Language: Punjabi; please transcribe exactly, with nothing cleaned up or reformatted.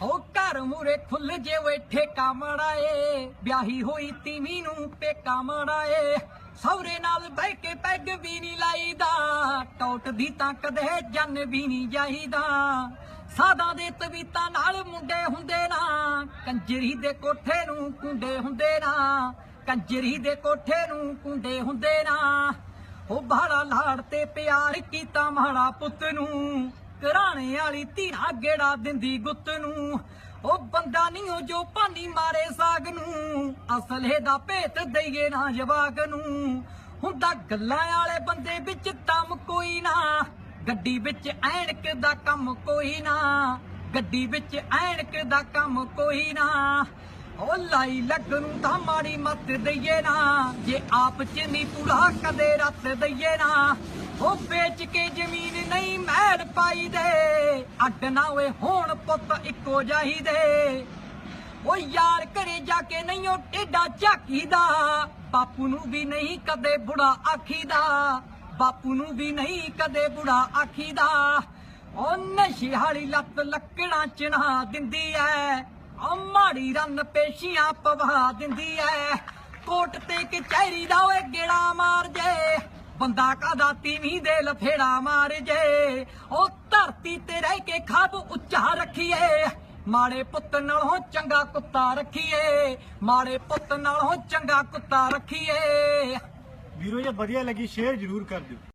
ਹੋ ਘਰ ਮੂਰੇ ਖੁੱਲ ਜੇ ਵੇ ਠੇਕਾ ਮੜਾਏ, ਵਿਆਹੀ ਹੋਈ ਤੀਵੀਂ ਨੂੰ ਪੇਕਾ ਮੜਾਏ। ਸਹੁਰੇ ਨਾਲ ਬਹਿ ਕੇ ਪੈਗ ਵੀ ਨਹੀਂ ਲਾਈਦਾ, ਟੌਟਦੀ ਤਾਂ ਕਦੇ ਜਨ ਵੀ ਨਹੀਂ ਜਾਈਦਾ। ਸਾਦਾ ਦੇ ਤਵੀਤਾਂ ਨਾਲ ਮੁੰਡੇ ਹੁੰਦੇ ਨਾ, ਕੰਜਰੀ ਦੇ ਕੋਠੇ ਨੂੰ ਕੁੰਡੇ ਹੁੰਦੇ ਨਾ, ਕੰਜਰੀ ਦੇ ਕੋਠੇ ਨੂੰ ਕੁੰਡੇ ਹੁੰਦੇ ਨਾ। ਉਹ ਬਾੜਾ ਲਾੜ ਤੇ ਪਿਆਰ ਕੀਤਾ ਮਾੜਾ ਪੁੱਤ ਨੂੰ, ਘਰਾਣੇ ਵਾਲੀ ਧੀਰਾ ਗੇੜਾ ਦਿੰਦੀ ਗੁੱਤ ਨੂੰ। ਉਹ ਬੰਦਾ ਨਹੀਂ ਉਹ ਜੋ ਭਾਨੀ ਮਾਰੇ ਸਾਗ ਨੂੰ, ਅਸਲੇ ਦਾ ਭੇਤ ਦਈਏ ਨਾ ਜਵਾਕ ਨੂੰ। ਹੁੰਦਾ ਗੱਲਾਂ ਵਾਲੇ ਬੰਦੇ ਵਿੱਚ ਦਮ ਕੋਈ ਨਾ, ਗੱਡੀ ਵਿੱਚ ਐਨਕ ਦਾ ਕੰਮ ਕੋਈ ਨਾ, ਗੱਡੀ ਵਿੱਚ ਐਨਕ ਦਾ ਕੰਮ ਕੋਈ ਨਾ। ਉਹ ਲਾਈ ਲੱਗ ਨੂੰ ਤਾਂ ਮਾੜੀ ਮੱਤ ਦਈਏ ਨਾ, ਜੇ ਆਪ ਚ ਨਹੀਂ ਪੂਰਾ ਕਦੇ ਰੱਤ ਦਈਏ ਨਾ। ਉਹ ਵੇਚ ਕੇ ਜ਼ਮੀਨ ਨਹੀਂ ਮਹਿਲ ਪਾਈ ਦੇ, ਅੱਡ ਨਾ ਓਏ ਹੋਣ ਪੁੱਤ ਇੱਕੋ ਜਾਹੀਦੇ। ਉਹ ਯਾਰ ਘਰੇ ਜਾ ਕੇ ਨਹੀਂ ਉਹ ਟੇਡਾ ਝਾਕੀਦਾ, ਬਾਪੂ ਨੂੰ ਵੀ ਨਹੀਂ ਕਦੇ ਬੁੜਾ ਆਖੀਦਾ, ਬਾਪੂ ਨੂੰ ਵੀ ਨਹੀਂ ਕਦੇ ਬੁੜਾ ਆਖੀਦਾ। ਉਹ ਨਸ਼ੇ ਵਾਲੀ ਲੱਤ ਲੱਕੜਾਂ ਚਿਣਾ ਦਿੰਦੀ ਐ, ਉਹ ਮਾੜੀ ਰੰਨ ਪੇਸ਼ੀਆਂ ਪਵਾ ਦਿੰਦੀ ਐ। ਕੋਟ ਤੇ ਕਚਹਿਰੀ ਦਾ ਓਏ ਗੇੜਾ ਮਾਰ ਜੇ, ਬੰਦਾ ਕਾਦਾ ਤੀਵੀਂ ਦੇ ਲਫੇੜਾ ਮਾਰ ਜੇ। ਉਹ ਧਰਤੀ ਤੇ ਰਹਿ ਕੇ ਖਾਬ ਉੱਚਾ ਰੱਖੀਏ, ਮਾੜੇ ਪੁੱਤ ਨਾਲੋਂ ਚੰਗਾ ਕੁੱਤਾ ਰੱਖੀਏ, ਮਾੜੇ ਪੁੱਤ ਨਾਲੋਂ ਚੰਗਾ ਕੁੱਤਾ ਰੱਖੀਏ। ਵੀਰੋ ਜੇ ਵਧੀਆ ਲੱਗੀ ਸ਼ੇਅਰ ਜ਼ਰੂਰ ਕਰ ਦਿਓ।